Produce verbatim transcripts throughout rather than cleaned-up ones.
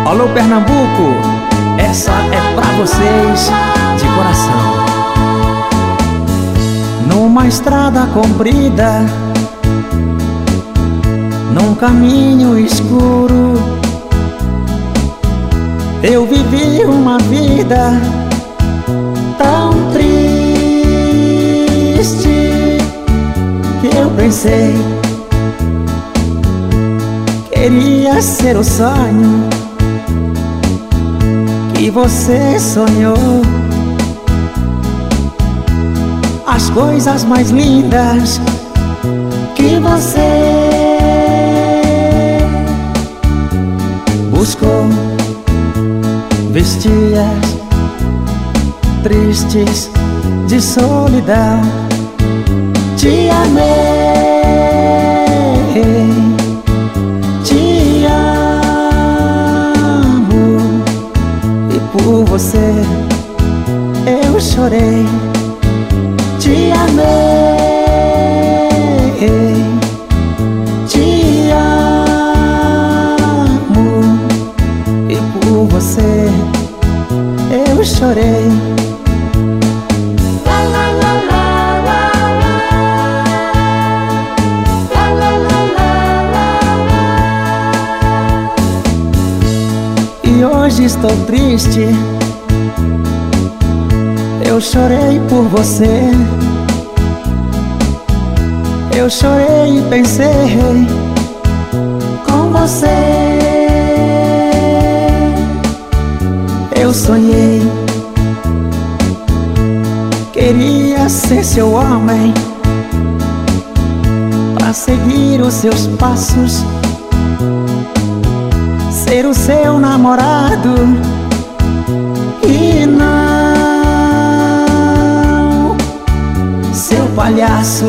Alô Pernambuco, essa é pra vocês de coração. Numa estrada comprida, num caminho escuro, eu vivi uma vida tão triste que eu pensei queria ser o sonho que você sonhou. As coisas mais lindas que você buscou, vestias tristes de solidão. Te amei, te amo, e por você eu chorei. Te amei, te amo, e por você eu chorei. E hoje estou triste, eu chorei por você. Eu chorei e pensei com você. Eu sonhei, queria ser seu homem, pra seguir os seus passos, ser o seu namorado e não seu palhaço.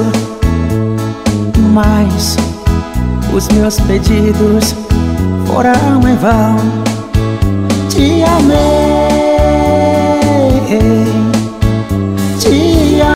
Mas os meus pedidos foram em vão. Te amei,